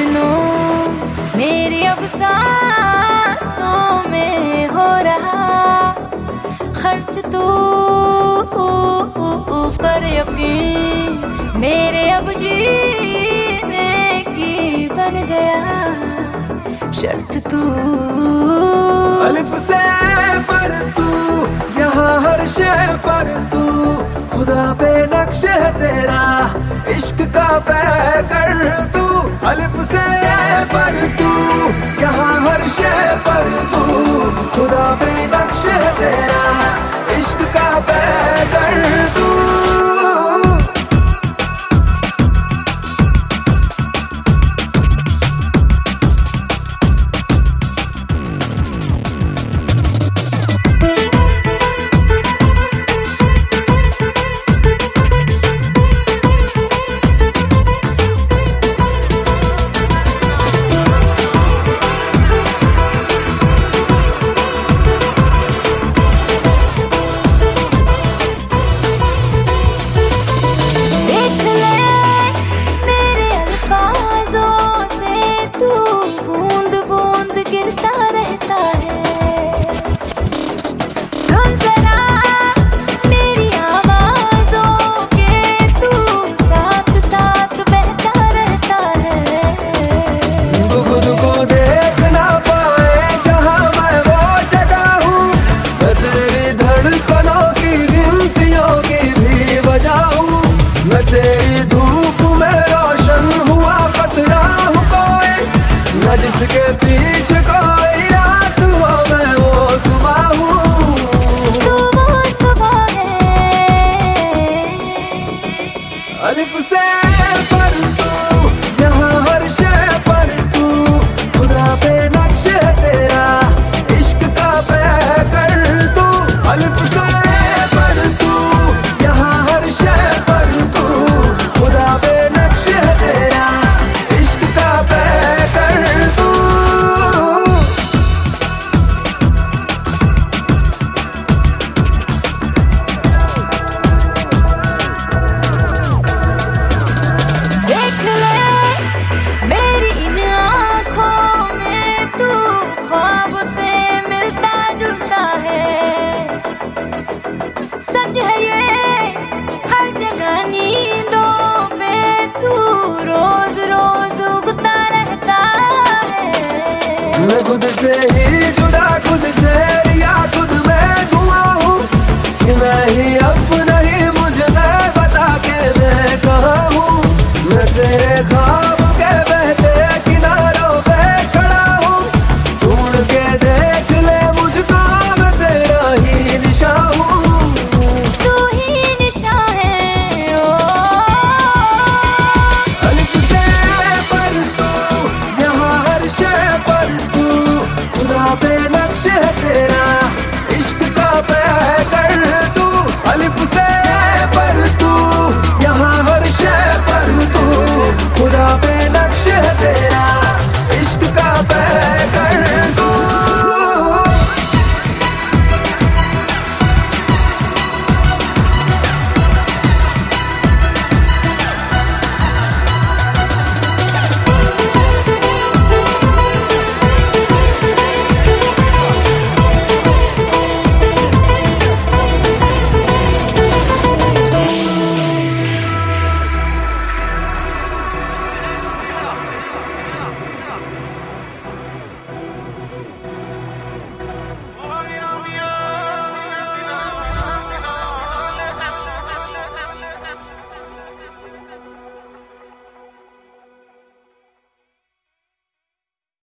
मजनू मेरी अब सांसों में हो रहा खर्च तू कर यकीन मेरे अब जीने की बन गया शर्त तू। अलिफ से पर तू यहाँ हर शय पर तू खुदा पे नक्श है तेरा इश्क का पैकर तू। अलिफ से पर तू यहाँ हर शय पर तू खुदा पे नक्श है तेरा इश्क का पैकर तू। तेरी धूप में रोशन हुआ कतरा हूँ कोई न जिसके पीछे कोई रात हो मैं वो सुबह हूँ। तू वो सुबह है अलिफ से पर तू यहाँ हर शय पर तू खुदा पे नक्श है तेरा इश्क का पैकर तू। अलिफ से पर तू यहाँ हर शय पर तू खुदा पे नक्श है तेरा इश्क का पैकर तू। देख ले मेरी इन आँखों में तू ख्वाब से मिलता जुलता है सच है ये हर जगह नींदों पे तू रोज रोज उगता रहता है। मैं खुद से ही जुड़ा खुद से